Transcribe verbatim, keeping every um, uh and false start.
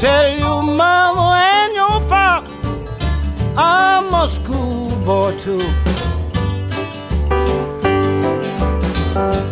tell you, mother, and your father, I'm a schoolboy too.